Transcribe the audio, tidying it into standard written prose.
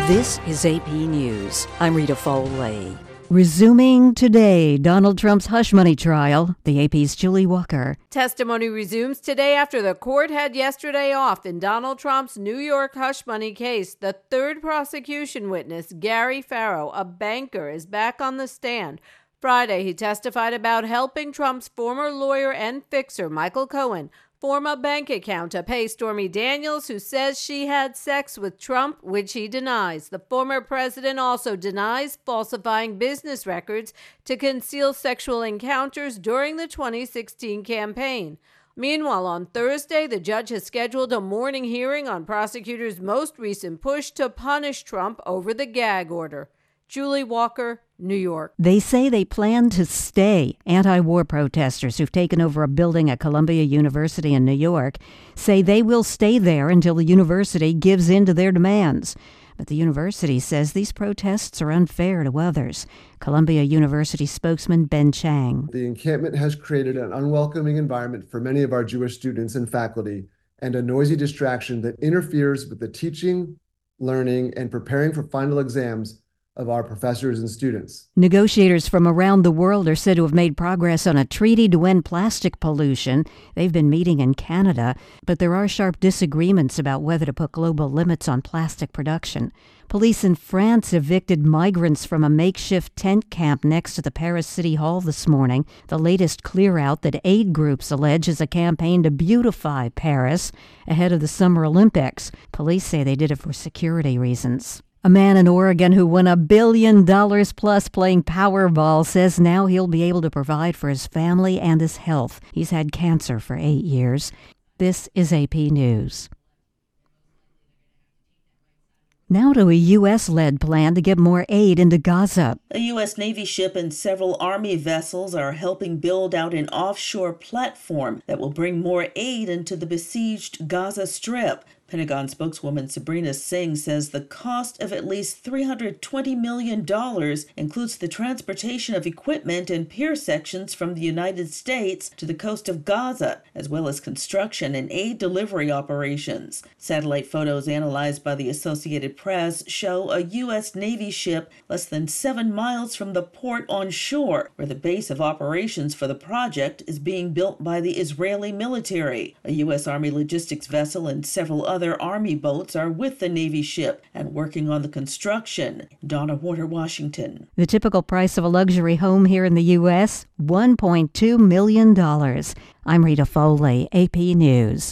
This is AP News. I'm Rita Foley. Resuming today, Donald Trump's hush money trial. The AP's Julie Walker. Testimony resumes today after the court had yesterday off in Donald Trump's New York hush money case. The third prosecution witness, Gary Farrow, a banker, is back on the stand. Friday, he testified about helping Trump's former lawyer and fixer, Michael Cohen, form a bank account to pay Stormy Daniels, who says she had sex with Trump, which he denies. The former president also denies falsifying business records to conceal sexual encounters during the 2016 campaign. Meanwhile, on Thursday, the judge has scheduled a morning hearing on prosecutors' most recent push to punish Trump over the gag order. Julie Walker, New York. They say they plan to stay. Anti-war protesters who've taken over a building at Columbia University in New York say they will stay there until the university gives in to their demands. But the university says these protests are unfair to others. Columbia University spokesman Ben Chang. The encampment has created an unwelcoming environment for many of our Jewish students and faculty and a noisy distraction that interferes with the teaching, learning, and preparing for final exams of our professors and students. Negotiators from around the world are said to have made progress on a treaty to end plastic pollution. They've been meeting in Canada, but there are sharp disagreements about whether to put global limits on plastic production. Police in France evicted migrants from a makeshift tent camp next to the Paris City Hall this morning. The latest clear-out that aid groups allege is a campaign to beautify Paris ahead of the Summer Olympics. Police say they did it for security reasons. A man in Oregon who won $1 billion plus playing Powerball says now he'll be able to provide for his family and his health. He's had cancer for 8 years. This is AP News. Now to a U.S.-led plan to get more aid into Gaza. A U.S. Navy ship and several Army vessels are helping build out an offshore platform that will bring more aid into the besieged Gaza Strip. Pentagon spokeswoman Sabrina Singh says the cost of at least $320 million includes the transportation of equipment and pier sections from the United States to the coast of Gaza, as well as construction and aid delivery operations. Satellite photos analyzed by the Associated Press show a U.S. Navy ship less than 7 miles from the port on shore, where the base of operations for the project is being built by the Israeli military. A U.S. Army logistics vessel and several other Army boats are with the Navy ship and working on the construction. Donna Warner, Washington. The typical price of a luxury home here in the U.S., $1.2 million. I'm Rita Foley, AP News.